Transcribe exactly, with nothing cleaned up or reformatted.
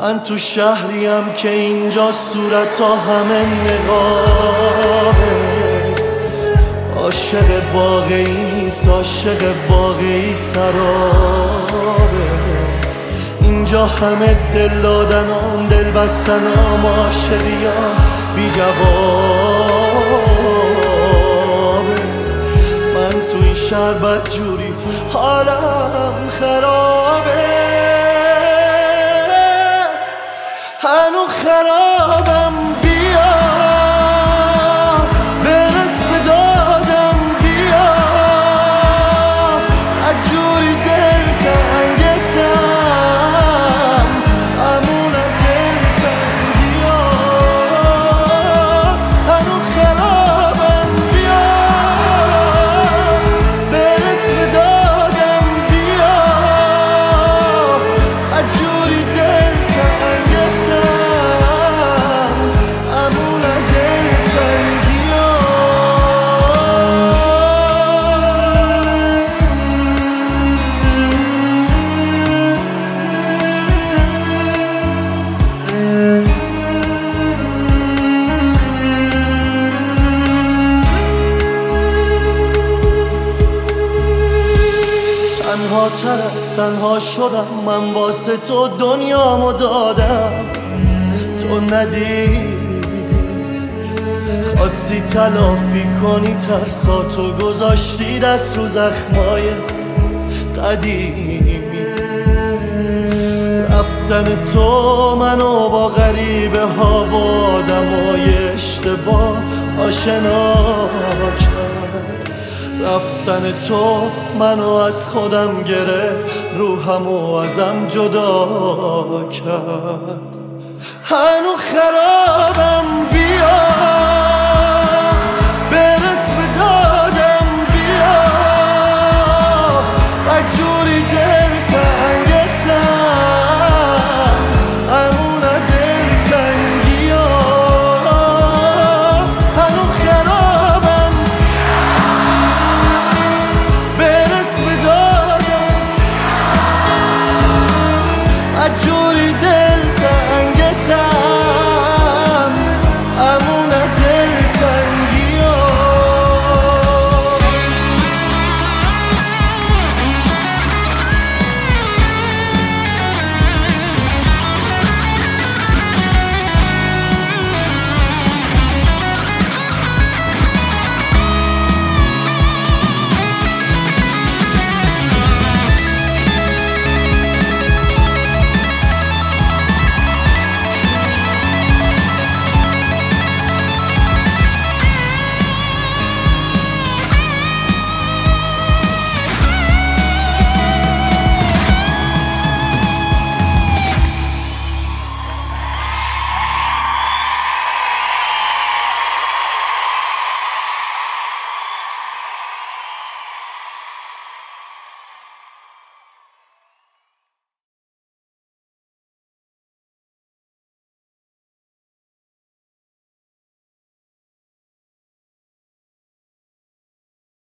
من تو شهریم که اینجا صورت ها همه نقابه. عاشق واقعی نیست، عاشق واقعی سرابه. اینجا همه دل دادنام، دل بستنام، عاشقیام بی جوابه. من تو این شهر بدجوری حالم خرابه، هنو خرابم. بیا برس به دادم، بیا اجوری دل تنگتم، امونم دل تنگیا. هنو خرابم، بیا برس به دادم، بیا اجوری دل تنگتم. تنها تر از تنها شدم من، واسه تو دنیامو دادم. تو ندیدی، خواستی تلافی کنی ترساتو، گذاشتی دست رو زخمای قدیمی. رفتن تو منو با غریبه ها و آدمای اشتباه آشنا کرد. رفتن تو منو از خودم گرفت، روحمو ازم جدا کرد. هنو خرابم، بیا